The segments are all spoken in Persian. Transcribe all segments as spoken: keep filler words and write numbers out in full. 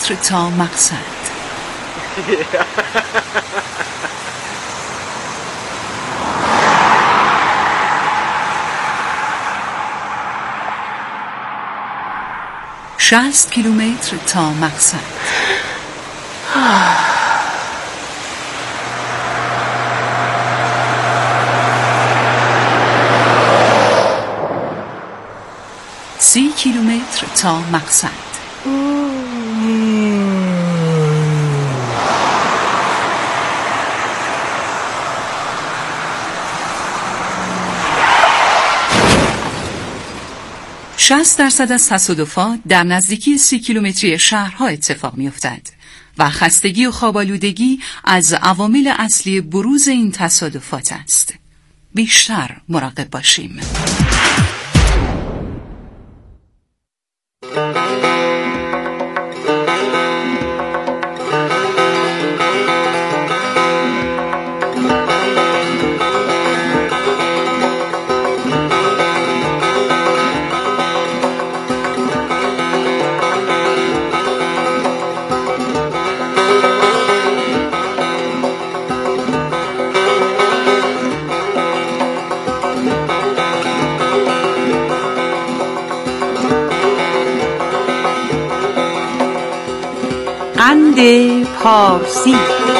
کیلومتر تا مقصد. شصت کیلومتر تا مقصد. سی کیلومتر تا مقصد. شصت درصد از تصادفات در نزدیکی سی کیلومتری شهرها اتفاق می‌افتد و خستگی و خواب‌آلودگی از عوامل اصلی بروز این تصادفات است. بیشتر مراقب باشیم. قند پارسی.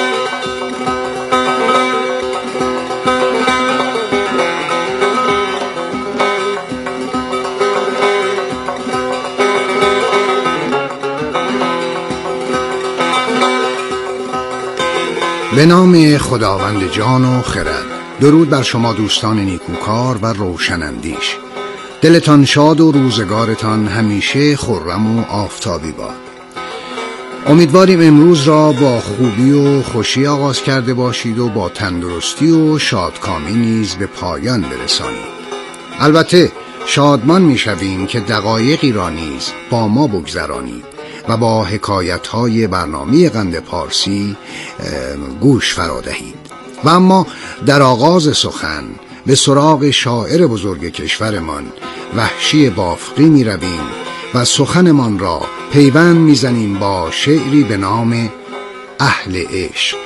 به نام خداوند جان و خرد. درود بر شما دوستان نیکوکار و روشناندیش. دلتان شاد و روزگارتان همیشه خرم و آفتابی باد. امیدواریم امروز را با خوبی و خوشی آغاز کرده باشید و با تندرستی و شادکامی نیز به پایان برسانید. البته شادمان می‌شویم که دقایقی را نیز با ما بگذرانید و با حکایت‌های برنامه قند پارسی گوش فرا دهید. و اما در آغاز سخن به سراغ شاعر بزرگ کشورمان وحشی بافقی می‌رویم و سخنمان را پیوند میزنیم با شعری به نام اهل عشق.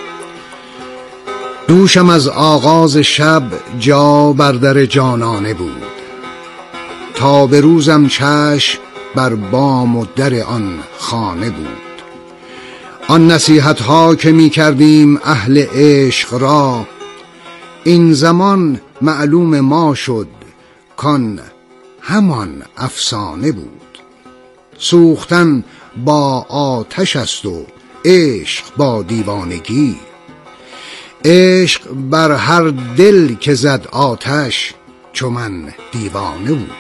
دوشم از آغاز شب جا بر در جانانه بود، تا به روزم چشم بر بام و در آن خانه بود. آن نصیحت ها که می کردیم اهل عشق را، این زمان معلوم ما شد کان همان افسانه بود. سوختن با آتش است و عشق با دیوانگی، عشق بر هر دل که زد آتش چو من دیوانه بود.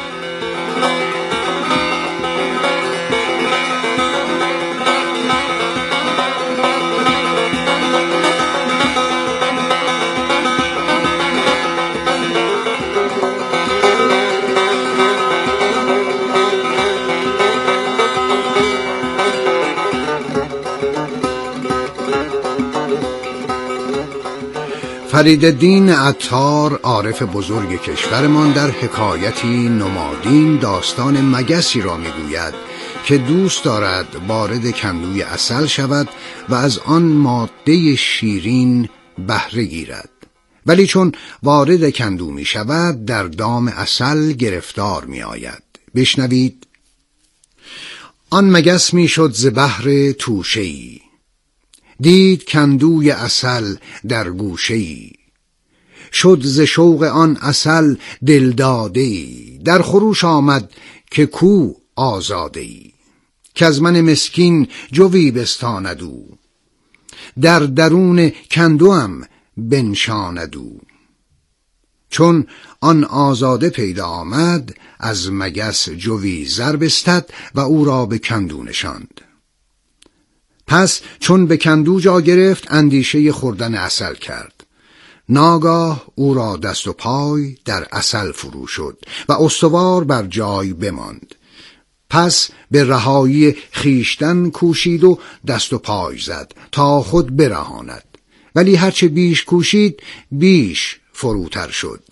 فریدالدین عطار عارف بزرگ کشورمان در حکایتی نمادین داستان مگسی را میگوید که دوست دارد وارد کندوی عسل شود و از آن ماده شیرین بهره گیرد، ولی چون وارد کندو می شود در دام عسل گرفتار می آید. بشنوید. آن مگس می شد ز بهر توشه‌ای، دید کندوی عسل در گوشه‌ای. شد ز شوق آن عسل دلداده‌ای، در خروش آمد که کو آزاده‌ای. که از من مسکین جوی بستاند او، در درون کندوام بنشاند او. چون آن آزاده پیدا آمد، از مگس جوی زر بستد و او را به کندو نشاند. پس چون به کندو جا گرفت اندیشه خوردن عسل کرد. ناگاه او را دست و پای در عسل فرو شد و استوار بر جای بماند. پس به رهایی خیشتن کوشید و دست و پای زد تا خود برهاند، ولی هرچه بیش کوشید بیش فروتر شد.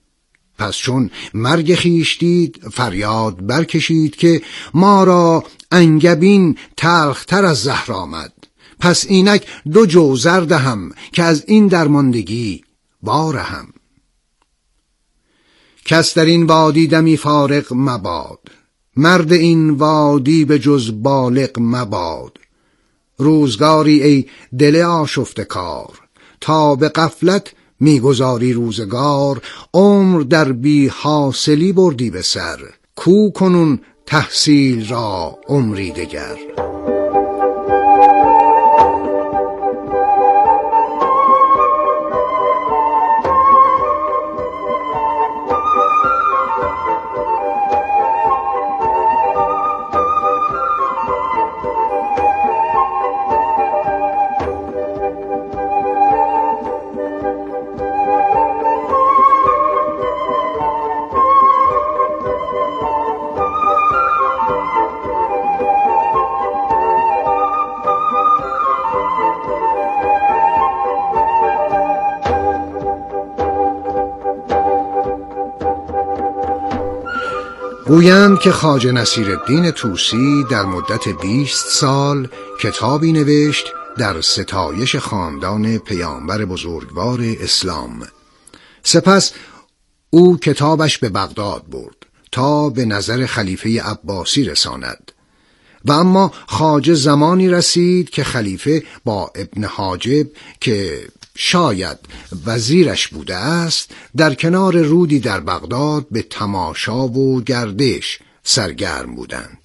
پس چون مرگ خیش دید فریاد برکشید که ما را انگبین تلختر از زهر آمد. پس اینک دو جو زر دهم که از این درماندگی وارهم. کس در این وادی دمی فارغ مباد، مرد این وادی به جز بالغ مباد. روزگاری ای دل آشفته کار، تا به غفلت میگذاری روزگار. عمر در بی حاصلی بردی به سر، کو کنون تحصیل را عمری دگر. گویند که خواجه نصیرالدین طوسی در مدت بیست سال کتابی نوشت در ستایش خاندان پیامبر بزرگوار اسلام. سپس او کتابش به بغداد برد تا به نظر خلیفه عباسی رساند. و اما خواجه زمانی رسید که خلیفه با ابن حاجب که شاید وزیرش بوده است در کنار رودی در بغداد به تماشا و گردش سرگرم بودند.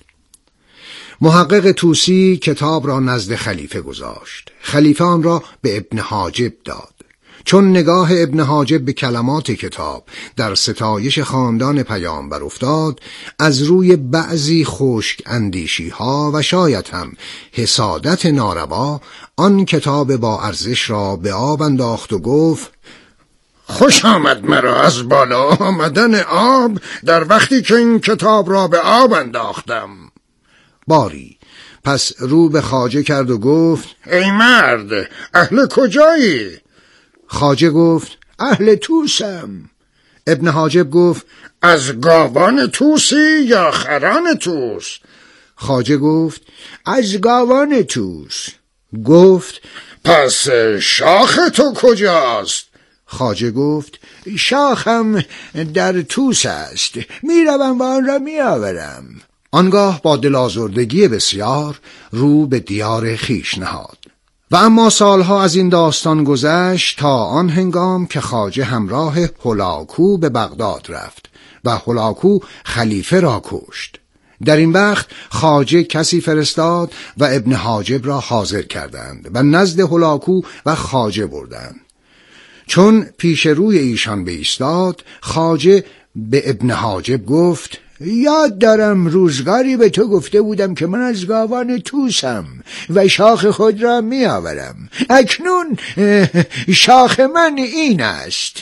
محقق طوسی کتاب را نزد خلیفه گذاشت. خلیفه آن را به ابن حاجب داد. چون نگاه ابن حاجب به کلمات کتاب در ستایش خاندان پیامبر افتاد، از روی بعضی خشک اندیشی ها و شاید هم حسادت ناروا آن کتاب با ارزش را به آب انداخت و گفت: خوش آمد مرا از بالا آمدن آب در وقتی که این کتاب را به آب انداختم. باری پس رو به خواجه کرد و گفت: ای مرد، اهل کجایی؟ خواجه گفت: اهل توسم. ابن حاجب گفت: از گاوان توسی یا خران توس؟ خواجه گفت: از گاوان توس. گفت: پس شاخ تو کجاست؟ خواجه گفت: شاخم در توس است، میروم و آن را میآورم. آنگاه با دلازردگی بسیار رو به دیار خویش نهاد. و اما سالها از این داستان گذشت تا آن هنگام که خواجه همراه هولاکو به بغداد رفت و هولاکو خلیفه را کشت. در این وقت خواجه کسی فرستاد و ابن حاجب را حاضر کردند و نزد هولاکو و خواجه بردند. چون پیش روی ایشان بایستاد، خواجه به ابن حاجب گفت: یاد دارم روزگاری به تو گفته بودم که من از گاوان توسم و شاخ خود را می آورم. اکنون شاخ من این است.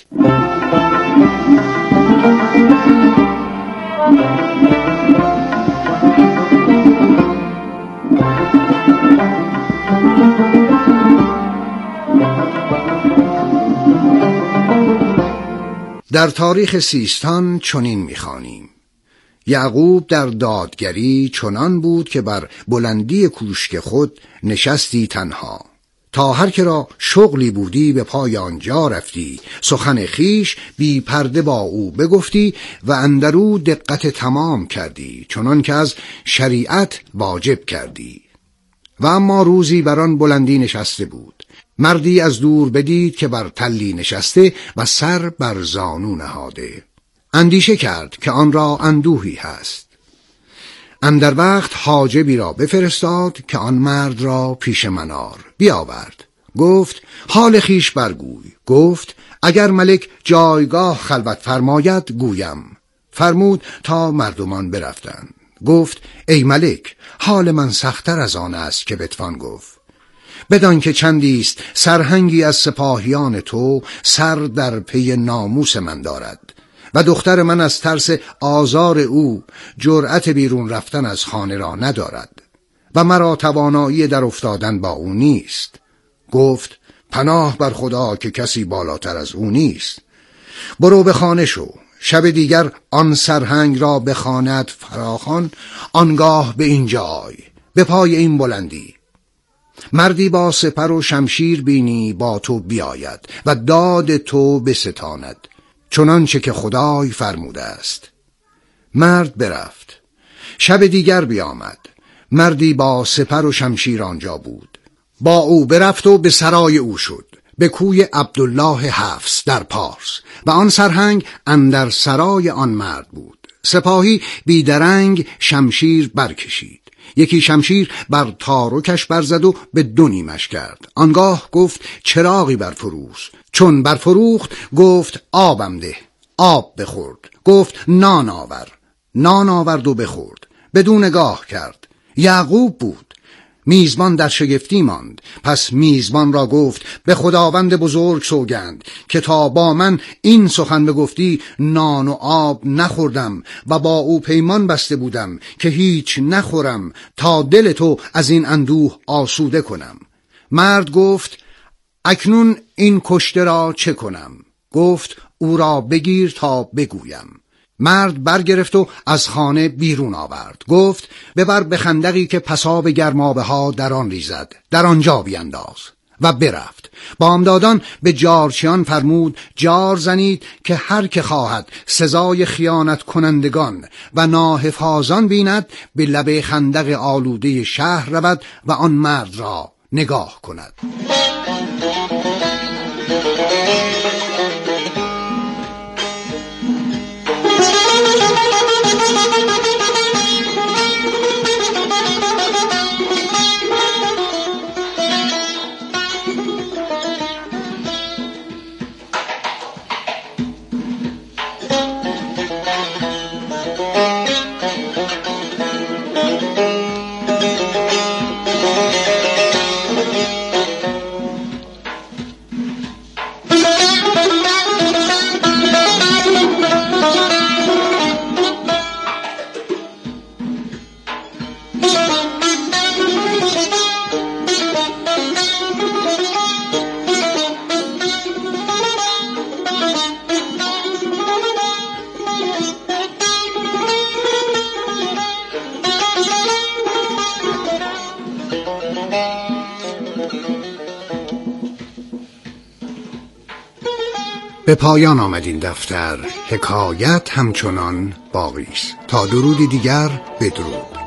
در تاریخ سیستان چنین می‌خوانیم: یعقوب در دادگری چنان بود که بر بلندی کوشک خود نشستی تنها، تا هر که را شغلی بودی به پای آنجا رفتی، سخن خیش بی پرده با او بگفتی و اندرو دقت تمام کردی، چنان که از شریعت واجب کردی. و اما روزی بر آن بلندی نشسته بود. مردی از دور بدید که بر تلی نشسته و سر بر زانو نهاده. اندیشه کرد که آن را اندوهی هست. اندر وقت حاجبی را بفرستاد که آن مرد را پیش منار بیاورد. گفت: حال خیش برگوی. گفت: اگر ملک جایگاه خلوت فرماید گویم. فرمود تا مردمان برفتند. گفت: ای ملک، حال من سخت‌تر از آن است که بتوان گفت. بدان که چندیست سرهنگی از سپاهیان تو سر در پی ناموس من دارد و دختر من از ترس آزار او جرأت بیرون رفتن از خانه را ندارد و مرا توانایی در افتادن با او نیست. گفت: پناه بر خدا که کسی بالاتر از او نیست. برو به خانه شو، شب دیگر آن سرهنگ را بخواند فراخوان، آنگاه به اینجا آی، به پای این بلندی. مردی با سپر و شمشیر بینی با تو بیاید و داد تو بستاند، چنانچه که خدای فرموده است. مرد برفت. شب دیگر بیامد. مردی با سپر و شمشیر آنجا بود. با او برفت و به سرای او شد، به کوی عبدالله حفص در پارس، و آن سرهنگ اندر سرای آن مرد بود. سپاهی بیدرنگ شمشیر برکشید، یکی شمشیر بر تارکش برزد و به دو نیمش کرد. آنگاه گفت چراغی برفروز. چون برفروخت گفت آبم ده. آب بخورد. گفت نان آور. نان آورد و بخورد. بدون نگاه کرد. یعقوب بود. میزبان در شگفتی ماند. پس میزبان را گفت به خداوند بزرگ سوگند که تا با من این سخن بگفتی نان و آب نخوردم و با او پیمان بسته بودم که هیچ نخورم تا دل تو از این اندوه آسوده کنم. مرد گفت اکنون این کشته را چه کنم؟ گفت او را بگیر تا بگویم. مرد برگرفت و از خانه بیرون آورد. گفت ببر به خندقی که پساب گرمابه ها در آن ریزد، در آنجا بینداز. و برفت. بامدادان به جارچیان فرمود جار زنید که هر که خواهد سزای خیانت کنندگان و ناحفاظان بیند، به لب خندق آلوده شهر رود و آن مرد را نگاه کند. به پایان آمد این دفتر. حکایت همچنان باقی است. تا درودی دیگر، بدرود.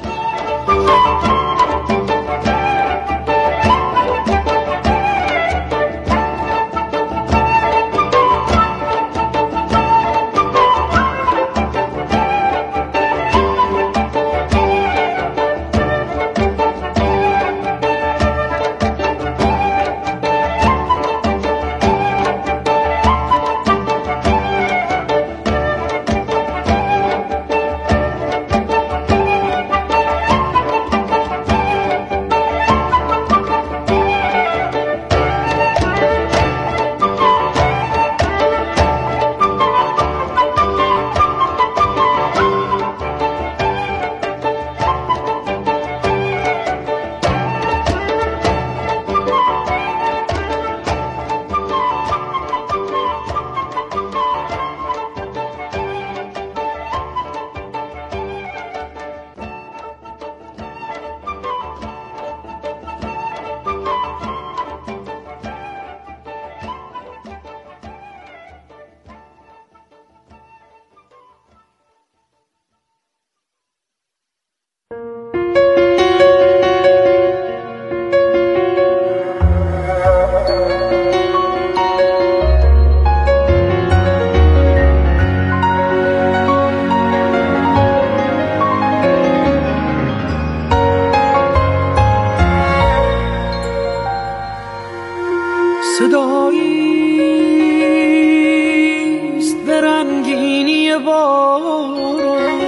صداییست به رنگینی باران،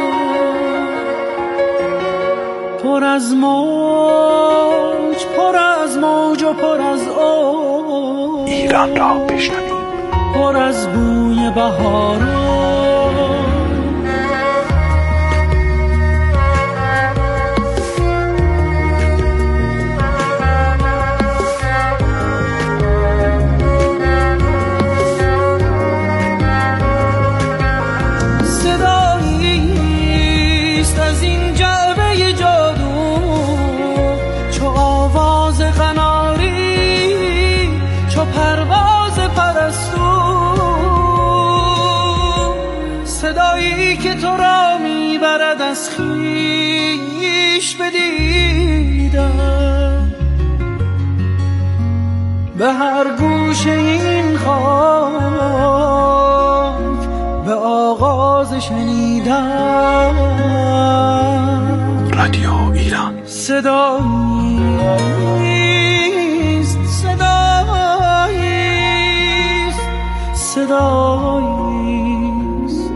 پر از موج پر از موج و پر از آب، ایران را بشنویم، پر از بوی بهاران. پرواز پرستو، صدایی که تو را میبرد از خویش بدیدم، به هر گوشه این خاک به آغاز شنیدم. رادیو ایران صداییست، صداییست، صداییست.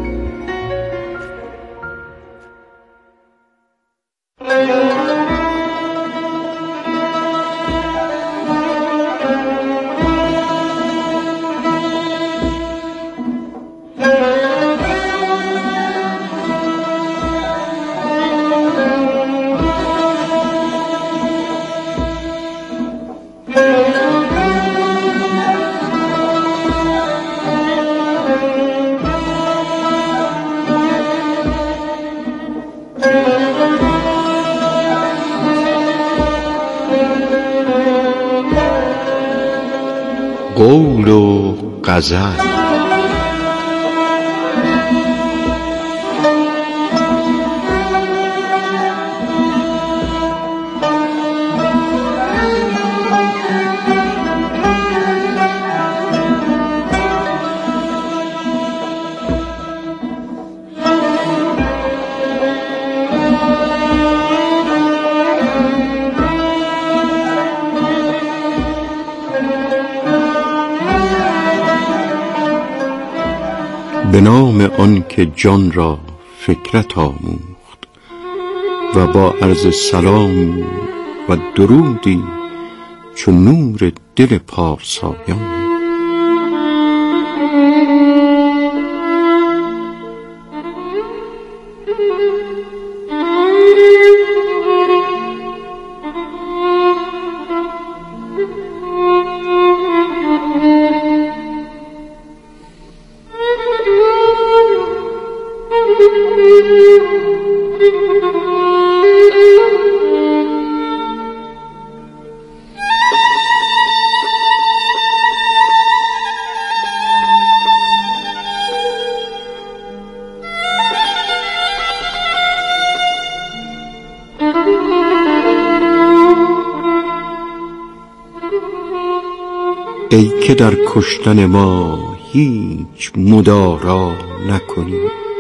قول و غزل. به نام آن که جان را فکرت آموخت و با عرض سلام و درودی چو نور دل پارسایان. ای که در کشتن ما هیچ مدارا نکنی،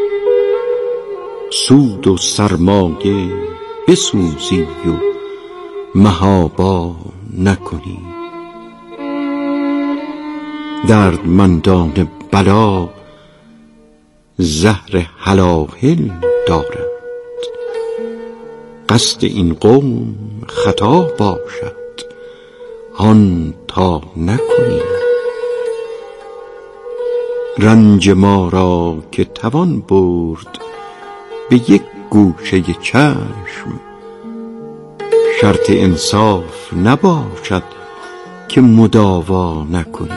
سود و سرمایه بسوزی و محابا نکنی. دردمندان بلا زهر هلاهل دارند، قصد این قوم خطا باشد آن تا نکنی. رنج ما را که توان برد به یک گوشه چشم، شرط انصاف نباشد که مداوا نکنی.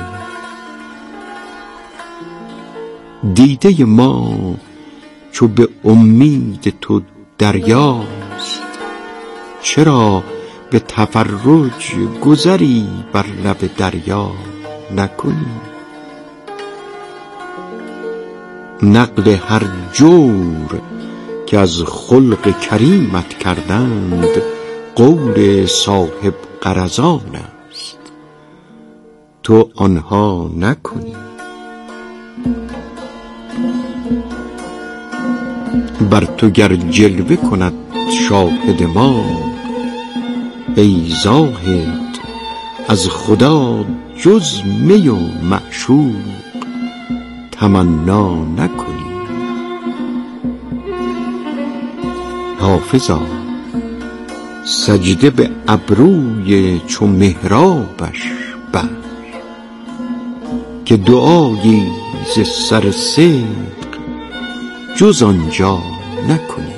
دیده ما چو به امید تو دریاست، چرا به تفرج گذری بر لب دریا نکنی. نقل هر جور که از خلق کریمت کردند، قول صاحب غرضان است، تو آنها نکنی. بر تو گر جلوه کند شاهد ما، ای زاهد از خدا جز می و معشوق تمنا نکنی. حافظا سجده به ابروی چو محرابش بر، که دعایی ز سر صدق جز آنجا نکنی.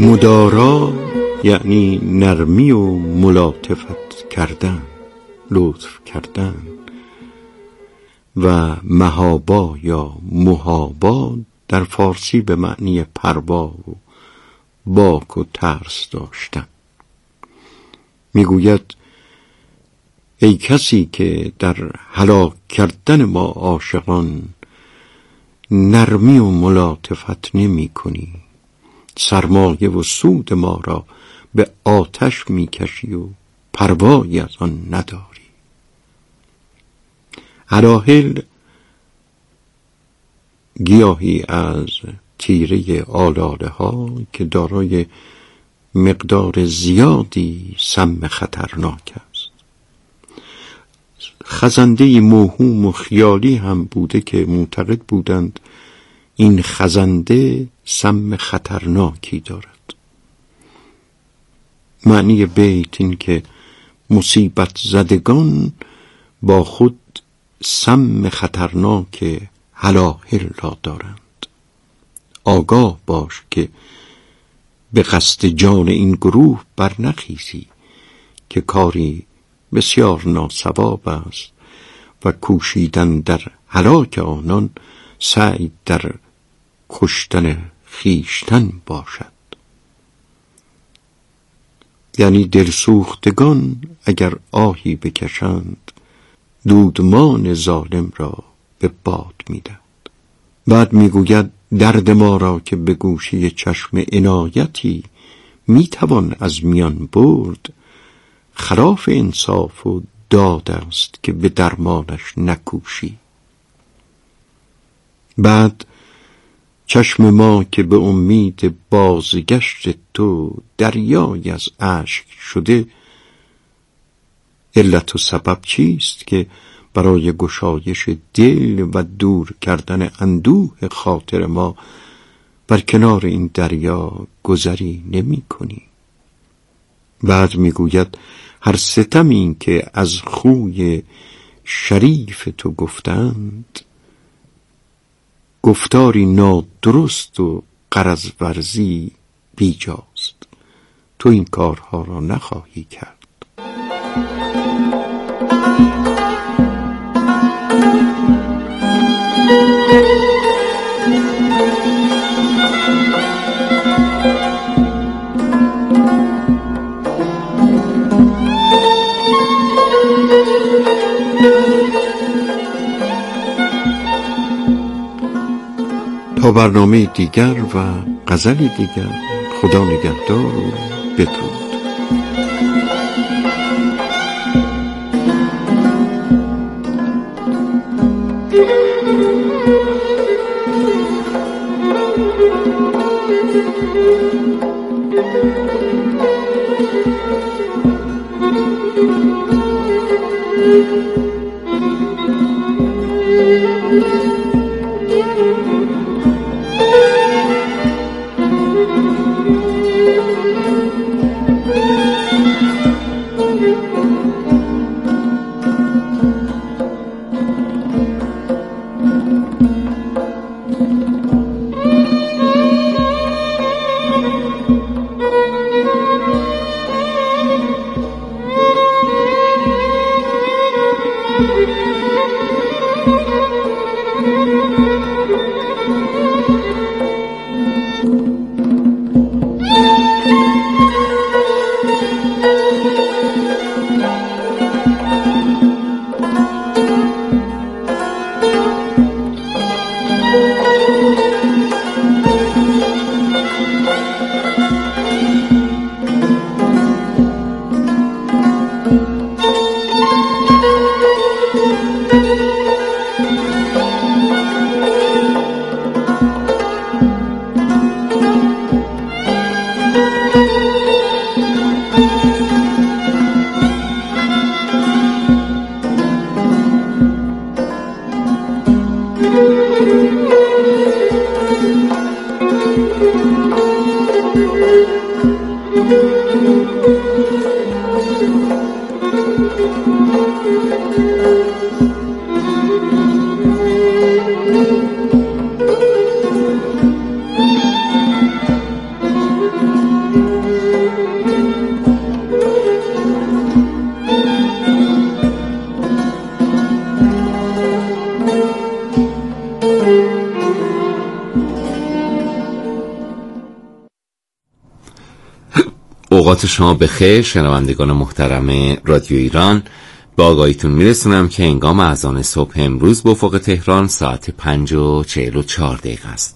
مدارا یعنی نرمی و ملاطفت کردن، لطف کردن. و مهابا یا محابا در فارسی به معنی پروا و باک و ترس داشتن. میگوید ای کسی که در هلاک کردن ما عاشقان نرمی و ملاطفت نمی کنی، سرمایه و سود ما را به آتش می کشی و پروایی از آن نداری. هلاهل گیاهی از تیره آلاله ها که دارای مقدار زیادی سم خطرناک است. خزنده موهوم و خیالی هم بوده که معتقد بودند این خزنده سم خطرناکی دارد. معنی بیت این که مصیبت زدگان با خود سم خطرناک هلاهل را دارند. آگاه باش که به قصد جان این گروه برنخیزی که کاری بسیار ناصواب است و کوشیدن در هلاک آنان سعی در کشتن خیشتن باشد. یعنی دلسوختگان اگر آهی بکشند دودمان ظالم را به باد میدهد. بعد میگوید درد ما را که به گوشه چشم عنایتی میتوان از میان برد، خلاف انصاف و داد است که به درمانش نکوشی. بعد چشم ما که به امید بازگشت تو دریای از اشک شده، علت و سبب چیست که برای گشایش دل و دور کردن اندوه خاطر ما بر کنار این دریا گذری نمی کنی؟ بعد می گوید هر ستمی که از خوی شریف تو گفتند گفتاری نادرست و غرض ورزی بیجاست. تو این کارها را نخواهی کرد. تا برنامه دیگر و غزلی دیگر، خدا نگهدار و بدرود. اوقات شما بخیر شنوندگان محترم رادیو ایران. با آگاهیتون میرسونم که هنگام اذان صبح امروز به افق تهران ساعت پنج و چهل و چهار دقیقه است.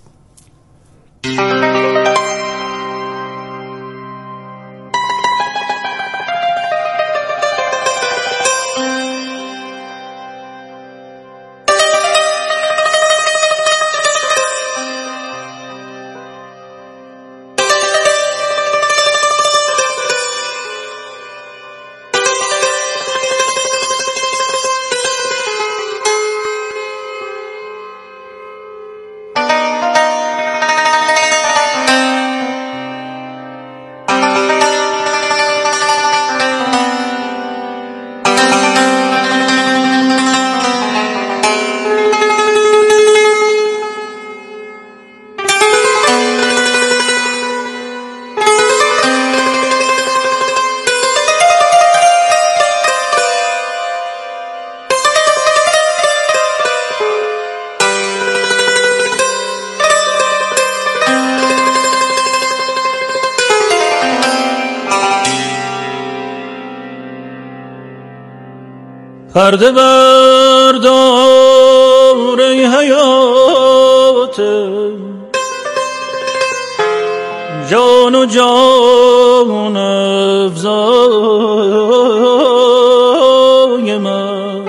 پرده بردار ای حیات جان و جان افزای من،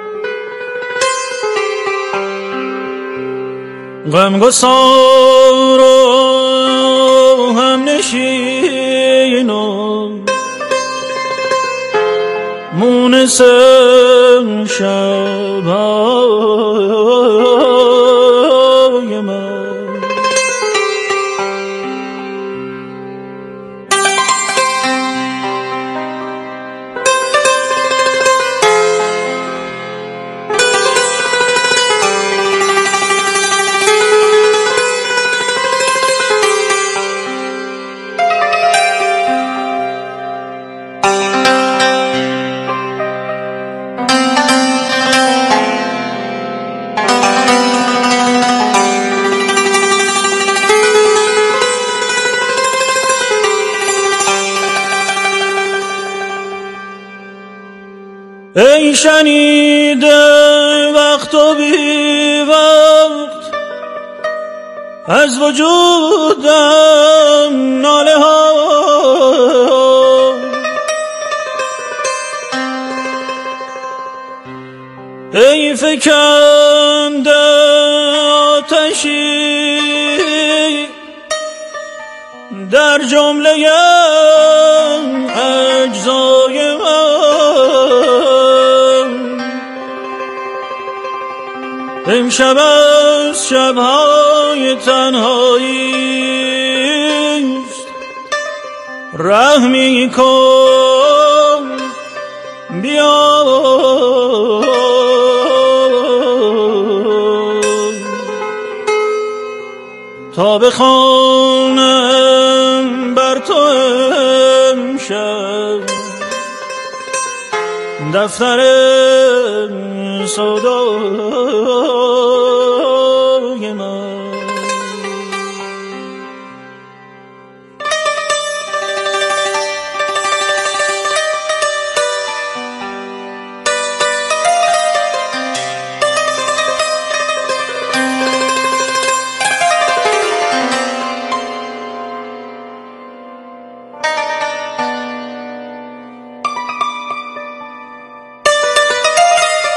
غمگسار و هم نشین و مونس شبای من. ای شنیده وقت و بی وقت از وجودم ناله ها، ای فکنده آتشی در جمله اجزای من، امشب از شبهای تنهاییست، رحمی کن بیا تا بخوانم بر تو امشب دفتر سودا.